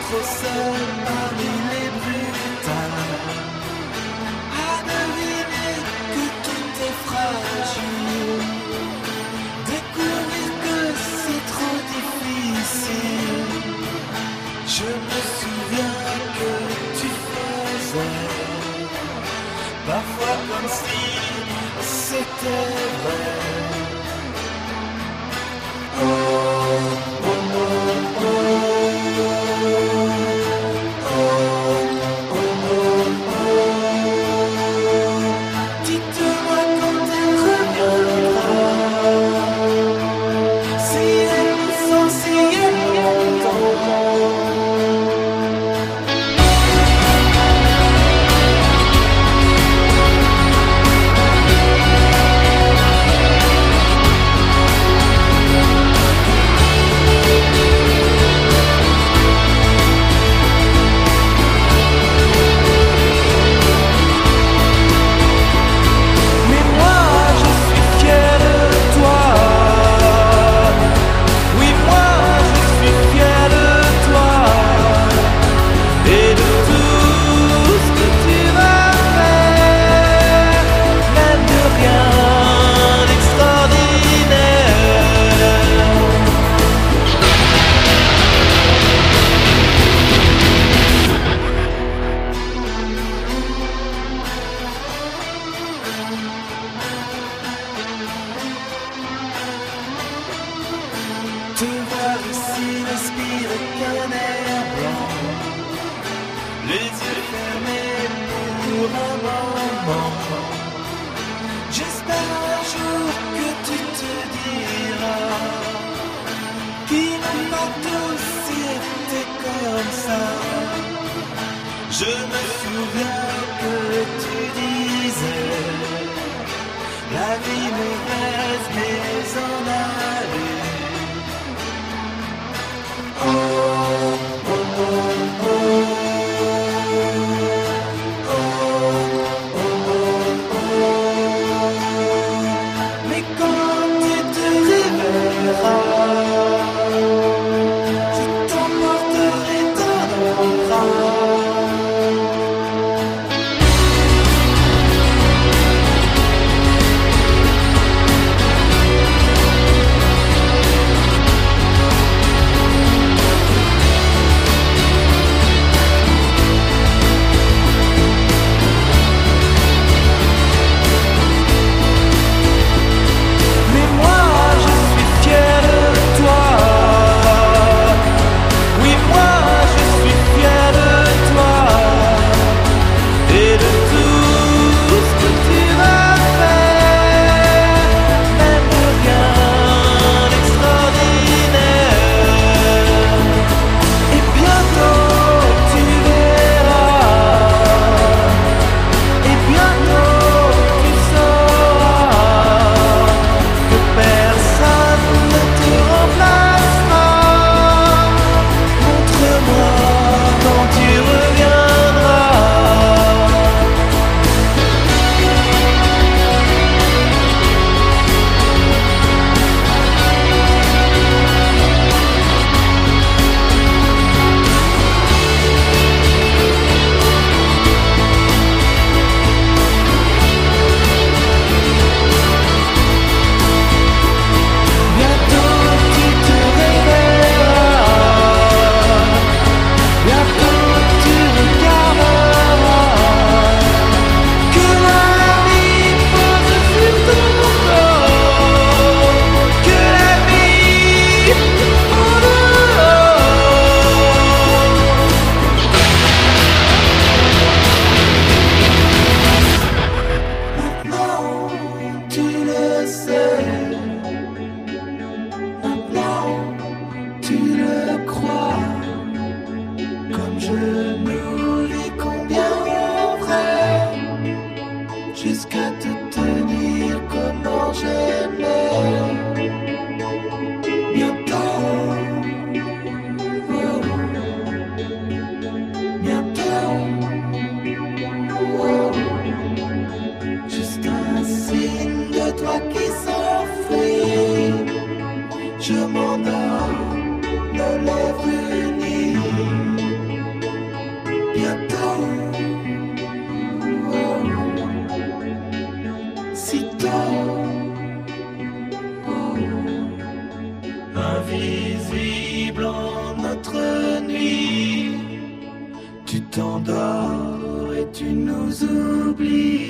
trop seul parmi les brutales, à deviner que tout est fragile, découvrir que c'est trop difficile. Je me souviens que tu faisais parfois comme si c'était vrai. Oh, oh, oh, oh. Dites-moi quand elle reviendra, si elle me sent, si elle m'entend. Te voir ici respirer qu'un air blanc, les yeux fermés pour un moment. J'espère un jour que tu te diras qu'ils n'ont pas tous été comme ça. Je me souviens que tu disais la vie me reste mais en aller. Mais quand tu te réveilleras, je t'emporterai dans nos bras. nous oublier.